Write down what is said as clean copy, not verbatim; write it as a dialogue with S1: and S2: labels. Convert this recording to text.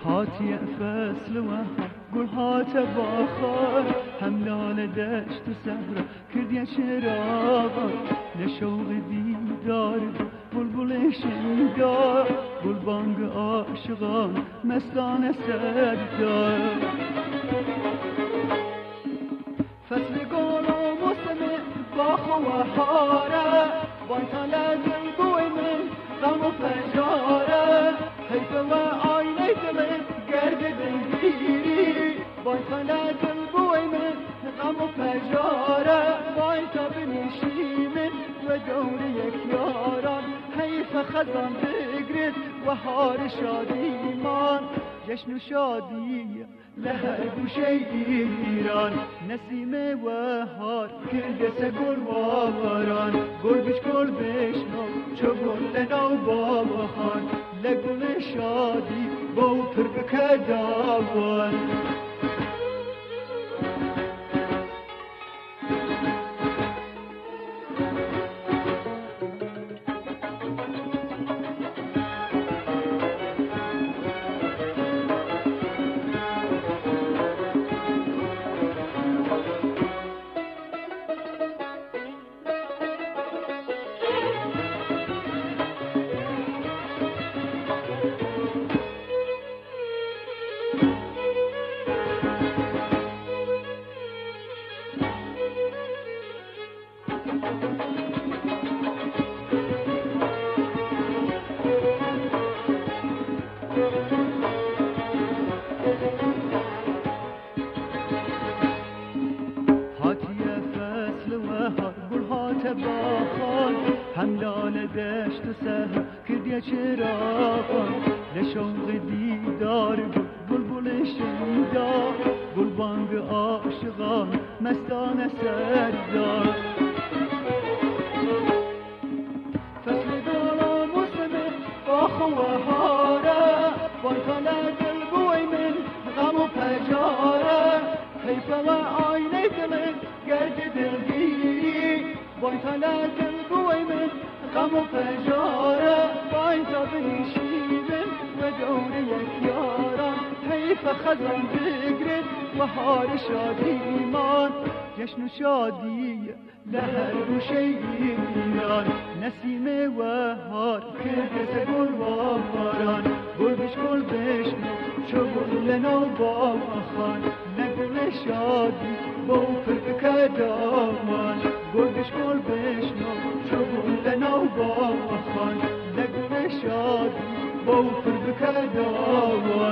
S1: هاتي فصل گل هات باخار هم لال دشت و صحرا کرد یه چراغا نشوق دیدار بلبل شیدا گلبانگ عاشقان مستان سردار فصل گل و موسم باخ و بهاره وای تا لازم بوی من غم و فجاره حیف و آینه دل گرد دلگیری وای تا لازم بوی من غم و فجاره وای تا بنشی من و دور یک یاران حیف خزان بگرد و هار شادیمان جشن و شادی لهر گوشه ایران نسیم و هار کرده سگل و باران گل بشنو چو گل نو بابا خان لگل شادی با پر بکداوان هملال دشت و سهر کردی چراغان لشوق دیدار بلبل شیدا گلبانگ عاشقان مستان سردار فصل گل و موسم باخ و بهاره وای تا لازم بوی من غم و فجاره حیف و آینه دل گرد دلگیری وای تا لازم بوی من غم و فجاره وای تا بنشیبن و دور یک یاران حیف خزان بگرد و هار شادیمان جشن و شادی لهر گوشه ایران نسیم و هار کرده سگل و باران گل بشنو چو گل نو بابا خان نگل شادی با پر بکدامان گل بشنو چو گل نو بابا خان نگل شادی با پر بکدامان